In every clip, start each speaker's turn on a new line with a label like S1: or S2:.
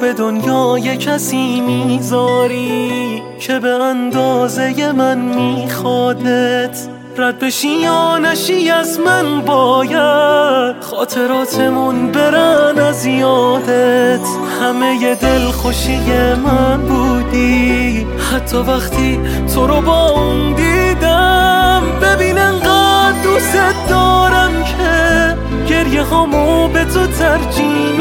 S1: به دنیای کسی میذاری که به اندازه من میخوادت، رد بشی یا نشی از من باید خاطراتمون برن از یادت. همه ی دلخوشی من بودی، حتی وقتی تو رو با اون دیدم. ببین انقدر دوست دارم که گریه هامو به تو ترجیح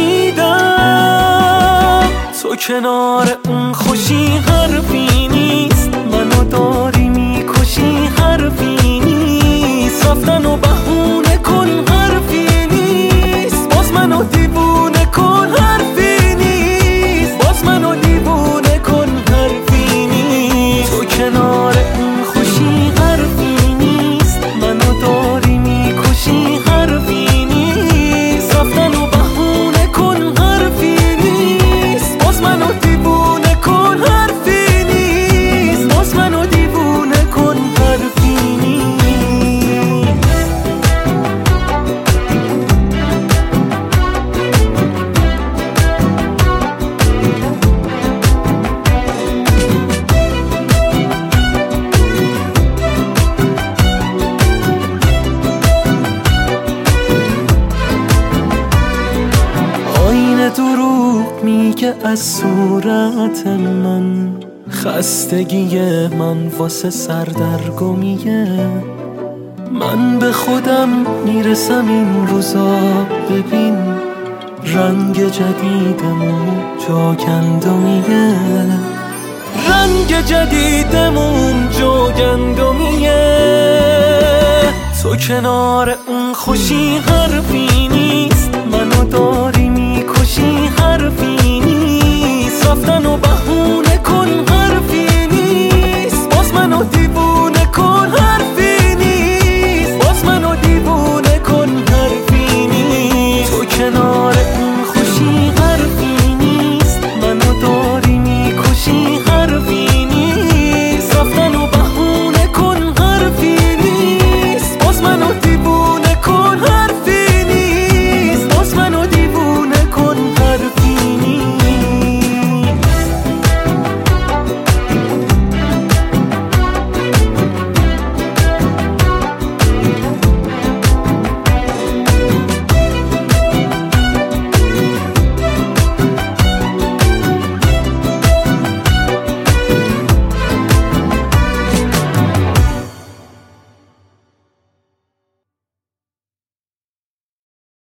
S1: میدم. تو کنار اون خوشی حرفی نیست، منو داری میکشی حرفی نیست. رفتن و بهونه کن حرفی نیست، باز منو دیوونه کن حرفی نیست، باز منو دیوونه کن حرفی نیست. تو کنار اون خوشی حرفی نیست، منو داری میکشی حرفی نیست. رفتن و بهونه کن حرفی نیست، باز منو دیوونه کن حرفی نیست، باز منو دیوونه کن حرفی نیست. آینه دروغ میگه از صورت من، خستگی من واسه سردرگمیه. من به خودم میرسم این روزا، ببین رنگ جدیدمون جاگندمیه، رنگ جدیدمون جاگندمیه. تو کنار اون خوشی حرفی نیست، منو داری میکشی حرفی نیست. رفتن و بهونه کن